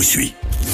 suis.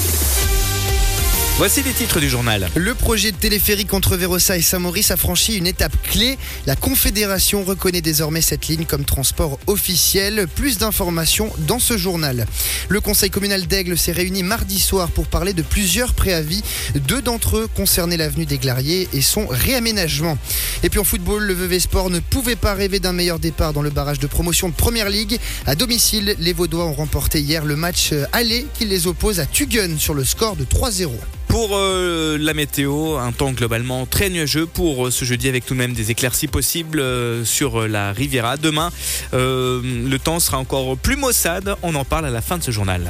Voici les titres du journal. Le projet de téléphérique entre Vérossa et Saint-Maurice a franchi une étape clé. La Confédération reconnaît désormais cette ligne comme transport officiel. Plus d'informations dans ce journal. Le conseil communal d'Aigle s'est réuni mardi soir pour parler de plusieurs préavis. 2 d'entre eux concernaient l'avenue des Glariers et son réaménagement. Et puis en football, le VV Sport ne pouvait pas rêver d'un meilleur départ dans le barrage de promotion de Première Ligue. À domicile, les Vaudois ont remporté hier le match aller qui les oppose à Tuggen sur le score de 3-0. Pour la météo, un temps globalement très nuageux pour ce jeudi avec tout de même des éclaircies possibles sur la Riviera. Demain, le temps sera encore plus maussade. On en parle à la fin de ce journal.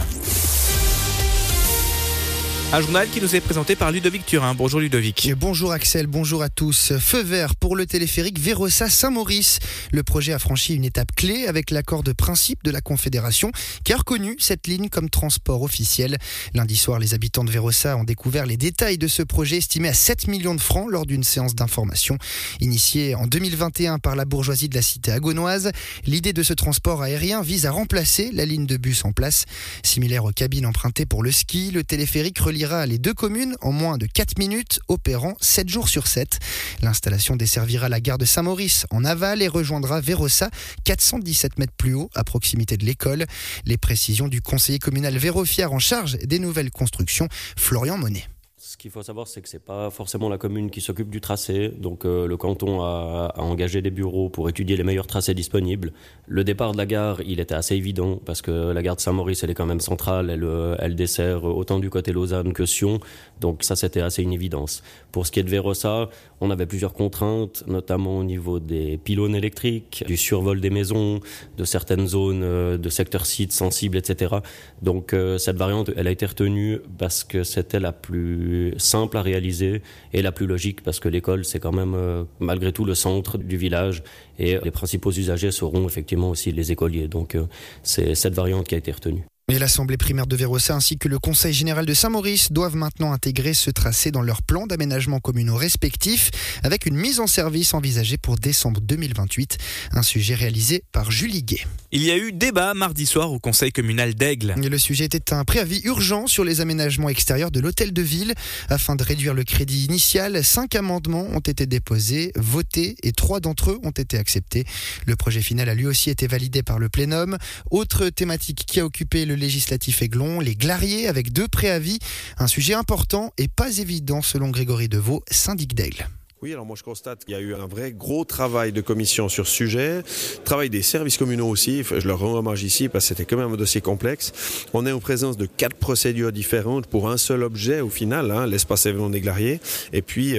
Un journal qui nous est présenté par Ludovic Turin. Bonjour Ludovic. Et bonjour Axel, bonjour à tous. Feu vert pour le téléphérique Vérossa-Saint-Maurice. Le projet a franchi une étape clé avec l'accord de principe de la Confédération qui a reconnu cette ligne comme transport officiel. Lundi soir, les habitants de Vérossa ont découvert les détails de ce projet estimé à 7 millions de francs lors d'une séance d'information. Initiée en 2021 par la bourgeoisie de la cité agonoise, l'idée de ce transport aérien vise à remplacer la ligne de bus en place. Similaire aux cabines empruntées pour le ski, le téléphérique reliera les 2 communes en moins de 4 minutes, opérant 7 jours sur 7. L'installation desservira la gare de Saint-Maurice en aval et rejoindra Vérossa, 417 mètres plus haut, à proximité de l'école. Les précisions du conseiller communal Vérofiard en charge des nouvelles constructions, Florian Monet. Ce qu'il faut savoir, c'est que c'est pas forcément la commune qui s'occupe du tracé. Donc le canton a engagé des bureaux pour étudier les meilleurs tracés disponibles. Le départ de la gare, il était assez évident parce que la gare de Saint-Maurice, elle est quand même centrale. Elle dessert autant du côté Lausanne que Sion. Donc ça, c'était assez une évidence. Pour ce qui est de Vérossa, on avait plusieurs contraintes, notamment au niveau des pylônes électriques, du survol des maisons, de certaines zones de secteurs sites sensibles, etc. Donc cette variante, elle a été retenue parce que c'était la plus simple à réaliser et la plus logique parce que l'école, c'est quand même malgré tout le centre du village et les principaux usagers seront effectivement aussi les écoliers. Donc c'est cette variante qui a été retenue. Et l'Assemblée primaire de Vérossa ainsi que le Conseil général de Saint-Maurice doivent maintenant intégrer ce tracé dans leurs plans d'aménagement communaux respectifs avec une mise en service envisagée pour décembre 2028. Un sujet réalisé par Julie Guet. Il y a eu débat mardi soir au Conseil communal d'Aigle. Et le sujet était un préavis urgent sur les aménagements extérieurs de l'hôtel de ville. Afin de réduire le crédit initial, 5 amendements ont été déposés, votés et 3 d'entre eux ont été acceptés. Le projet final a lui aussi été validé par le plénum. Autre thématique qui a occupé le législatif aiglon, les Glariers avec 2 préavis. Un sujet important et pas évident selon Grégory Deveau, syndic d'Aigle. Oui, alors moi je constate qu'il y a eu un vrai gros travail de commission sur ce sujet, travail des services communaux aussi, je leur rends hommage ici parce que c'était quand même un dossier complexe. On est en présence de 4 procédures différentes pour un seul objet au final, l'espace événement des Glariers. Et puis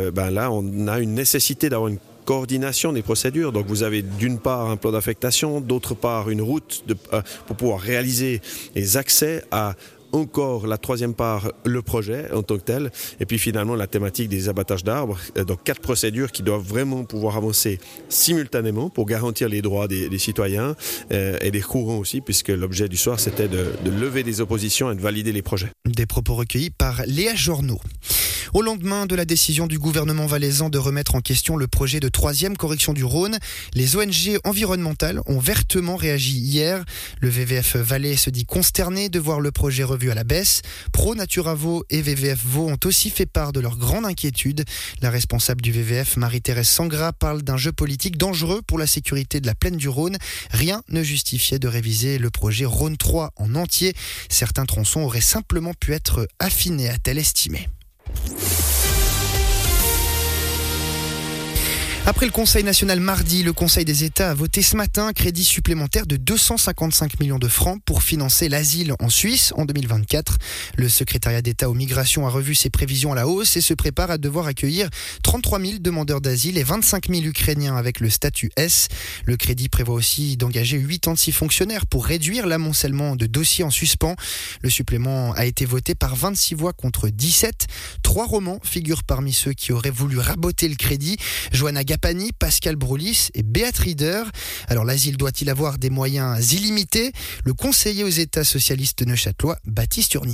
là on a une nécessité d'avoir une coordination des procédures. Donc vous avez d'une part un plan d'affectation, d'autre part une route pour pouvoir réaliser les accès à encore la 3e part, le projet en tant que tel, et puis finalement la thématique des abattages d'arbres. Donc 4 procédures qui doivent vraiment pouvoir avancer simultanément pour garantir les droits des citoyens et des courants aussi, puisque l'objet du soir c'était de lever des oppositions et de valider les projets. Des propos recueillis par Léa Journeau. Au lendemain de la décision du gouvernement valaisan de remettre en question le projet de 3e correction du Rhône, les ONG environnementales ont vertement réagi hier. Le WWF Valais se dit consterné de voir le projet revu à la baisse. Pro Natura Vaud et WWF Vaud ont aussi fait part de leur grande inquiétude. La responsable du WWF, Marie-Thérèse Sangra, parle d'un jeu politique dangereux pour la sécurité de la plaine du Rhône. Rien ne justifiait de réviser le projet Rhône 3 en entier. Certains tronçons auraient simplement pu être affinés, a-t-elle estimé. Après le Conseil national mardi, le Conseil des États a voté ce matin un crédit supplémentaire de 255 millions de francs pour financer l'asile en Suisse en 2024. Le secrétariat d'État aux migrations a revu ses prévisions à la hausse et se prépare à devoir accueillir 33 000 demandeurs d'asile et 25 000 Ukrainiens avec le statut S. Le crédit prévoit aussi d'engager 86 fonctionnaires pour réduire l'amoncellement de dossiers en suspens. Le supplément a été voté par 26 voix contre 17. 3 romans figurent parmi ceux qui auraient voulu raboter le crédit. Johanna Gapani, Pascal Brolis et Beat Rieder. Alors l'asile doit-il avoir des moyens illimités ? Le conseiller aux États socialistes neuchâtelois, Baptiste Urny.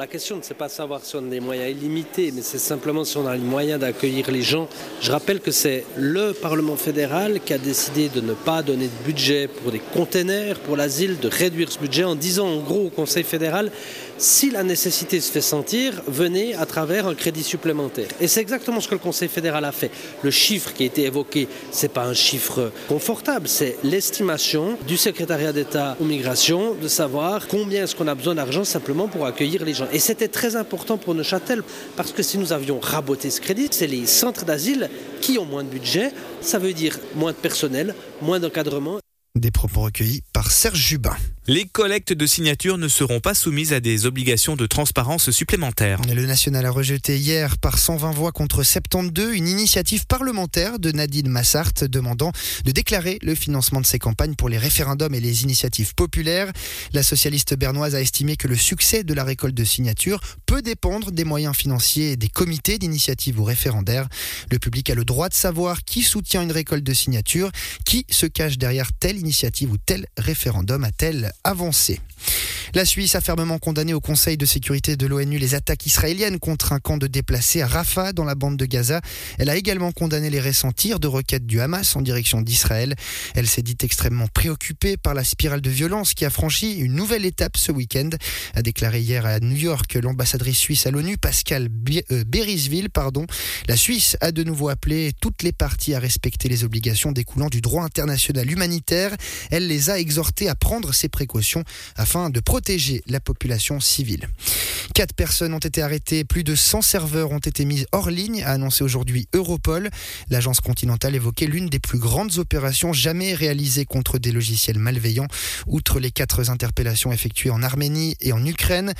La question ne c'est pas savoir si on a des moyens illimités, mais c'est simplement si on a les moyens d'accueillir les gens. Je rappelle que c'est le Parlement fédéral qui a décidé de ne pas donner de budget pour des containers, pour l'asile, de réduire ce budget en disant en gros au Conseil fédéral, si la nécessité se fait sentir, venez à travers un crédit supplémentaire. Et c'est exactement ce que le Conseil fédéral a fait. Le chiffre qui a été évoqué, ce n'est pas un chiffre confortable, c'est l'estimation du secrétariat d'État aux migrations de savoir combien est-ce qu'on a besoin d'argent simplement pour accueillir les gens. Et c'était très important pour Neuchâtel parce que si nous avions raboté ce crédit, c'est les centres d'asile qui ont moins de budget, ça veut dire moins de personnel, moins d'encadrement. Des propos recueillis par Serge Jubin. Les collectes de signatures ne seront pas soumises à des obligations de transparence supplémentaires. Le National a rejeté hier par 120 voix contre 72 une initiative parlementaire de Nadine Massart demandant de déclarer le financement de ses campagnes pour les référendums et les initiatives populaires. La socialiste bernoise a estimé que le succès de la récolte de signatures peut dépendre des moyens financiers des comités d'initiative ou référendaires. Le public a le droit de savoir qui soutient une récolte de signatures, qui se cache derrière telle initiative ou tel référendum, a-t-elle avancé. La Suisse a fermement condamné au Conseil de sécurité de l'ONU les attaques israéliennes contre un camp de déplacés à Rafah dans la bande de Gaza. Elle a également condamné les récents tirs de roquettes du Hamas en direction d'Israël. Elle s'est dite extrêmement préoccupée par la spirale de violence qui a franchi une nouvelle étape ce week-end, a déclaré hier à New York l'ambassadrice suisse à l'ONU, Pascal Berisville. La Suisse a de nouveau appelé toutes les parties à respecter les obligations découlant du droit international humanitaire. Elle les a exhortés à prendre ces précautions afin de protéger la population civile. 4 personnes ont été arrêtées, plus de 100 serveurs ont été mis hors ligne, a annoncé aujourd'hui Europol. L'agence continentale évoquait l'une des plus grandes opérations jamais réalisées contre des logiciels malveillants. Outre les 4 interpellations effectuées en Arménie et en Ukraine,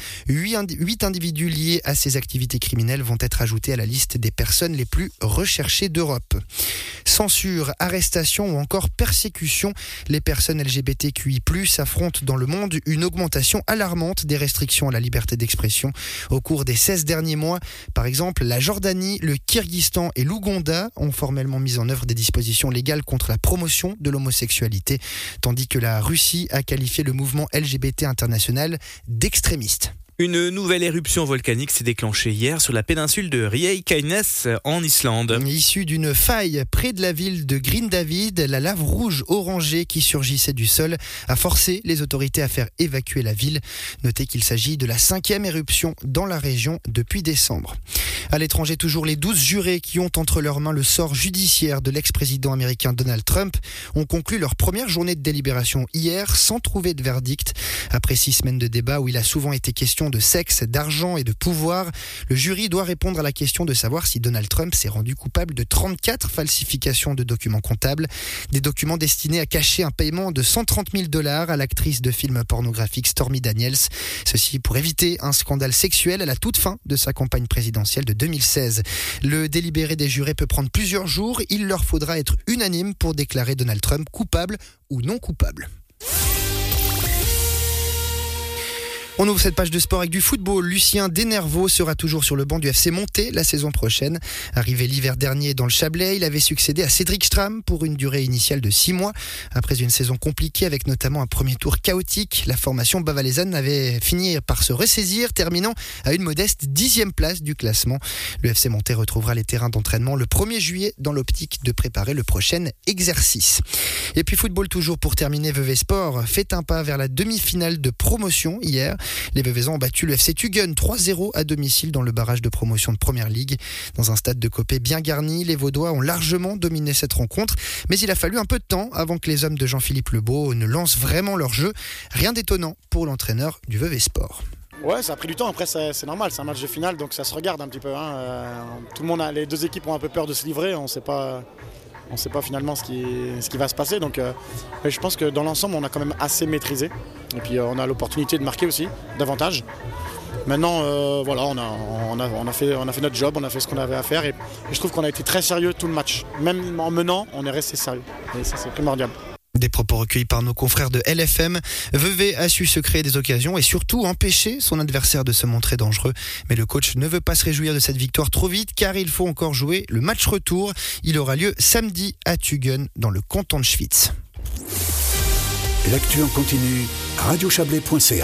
8 individus liés à ces activités criminelles vont être ajoutés à la liste des personnes les plus recherchées d'Europe. Censure, arrestation ou encore persécution, les personnes LGBTQI+ affrontent dans le monde une augmentation alarmante des restrictions à la liberté d'expression au cours des 16 derniers mois. Par exemple, la Jordanie, le Kyrgyzstan et l'Ouganda ont formellement mis en œuvre des dispositions légales contre la promotion de l'homosexualité, tandis que la Russie a qualifié le mouvement LGBT international d'extrémiste. Une nouvelle éruption volcanique s'est déclenchée hier sur la péninsule de Reykjanes en Islande. Issue d'une faille près de la ville de Grindavid, la lave rouge orangée qui surgissait du sol a forcé les autorités à faire évacuer la ville. Notez qu'il s'agit de la 5e éruption dans la région depuis décembre. À l'étranger, toujours les 12 jurés qui ont entre leurs mains le sort judiciaire de l'ex-président américain Donald Trump ont conclu leur première journée de délibération hier sans trouver de verdict. Après 6 semaines de débat où il a souvent été question de sexe, d'argent et de pouvoir, le jury doit répondre à la question de savoir si Donald Trump s'est rendu coupable de 34 falsifications de documents comptables, des documents destinés à cacher un paiement de $130 000 à l'actrice de films pornographiques Stormy Daniels. Ceci pour éviter un scandale sexuel à la toute fin de sa campagne présidentielle de 2016. Le délibéré des jurés peut prendre plusieurs jours. Il leur faudra être unanime pour déclarer Donald Trump coupable ou non coupable. On ouvre cette page de sport avec du football. Lucien Denervaux sera toujours sur le banc du FC Monté la saison prochaine. Arrivé l'hiver dernier dans le Chablais, il avait succédé à Cédric Stram pour une durée initiale de 6 mois. Après une saison compliquée avec notamment un premier tour chaotique, la formation bavalaisane avait fini par se ressaisir, terminant à une modeste 10e place du classement. Le FC Monté retrouvera les terrains d'entraînement le 1er juillet dans l'optique de préparer le prochain exercice. Et puis football toujours pour terminer, Vevey Sport fait un pas vers la demi-finale de promotion hier. Les Veveysans ont battu le FC Tugun 3-0 à domicile dans le barrage de promotion de Première Ligue. Dans un stade de Copé bien garni, les Vaudois ont largement dominé cette rencontre, mais il a fallu un peu de temps avant que les hommes de Jean-Philippe Lebeau ne lancent vraiment leur jeu. Rien d'étonnant pour l'entraîneur du Vevey Sport. Ouais, ça a pris du temps, après c'est normal, c'est un match de finale donc ça se regarde un petit peu. Tout le monde les 2 équipes ont un peu peur de se livrer, on ne sait pas finalement ce qui va se passer. Donc, je pense que dans l'ensemble, on a quand même assez maîtrisé. Et puis, on a l'opportunité de marquer aussi, davantage. Maintenant, voilà, on a fait notre job, on a fait ce qu'on avait à faire. Et je trouve qu'on a été très sérieux tout le match. Même en menant, on est resté sérieux. Et ça, c'est primordial. Des propos recueillis par nos confrères de LFM. Vevey a su se créer des occasions et surtout empêcher son adversaire de se montrer dangereux. Mais le coach ne veut pas se réjouir de cette victoire trop vite car il faut encore jouer le match retour. Il aura lieu samedi à Tugun dans le canton de Schwytz. L'actu en continu, radiochablais.ch.